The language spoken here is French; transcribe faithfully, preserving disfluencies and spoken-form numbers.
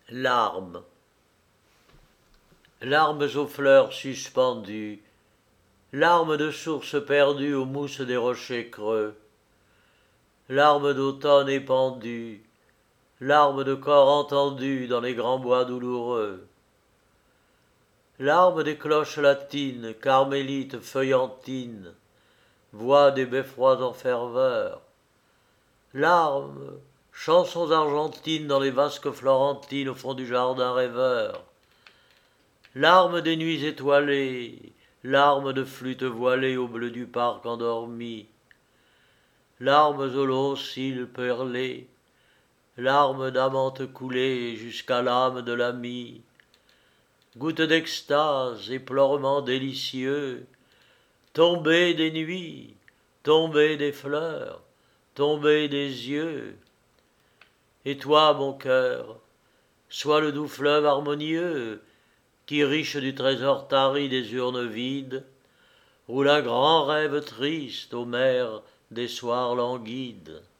Larmes. Larmes aux fleurs suspendues, larmes de sources perdues aux mousses des rochers creux, larmes d'automne épandues, larmes de corps entendus dans les grands bois douloureux, larmes des cloches latines, carmélites, feuillantines, voix des beffrois en ferveur, larmes, chansons argentines dans les vasques florentines au fond du jardin rêveur, larmes des nuits étoilées, larmes de flûtes voilées au bleu du parc endormi, larmes aux longs cils perlés, larmes d'amante coulées jusqu'à l'âme de l'ami, gouttes d'extase, éplorements délicieux, tombées des nuits, tombées des fleurs, tombées des yeux. Et toi, mon cœur, sois le doux fleuve harmonieux qui, riche du trésor tari des urnes vides, roule un grand rêve triste aux mers des soirs languides.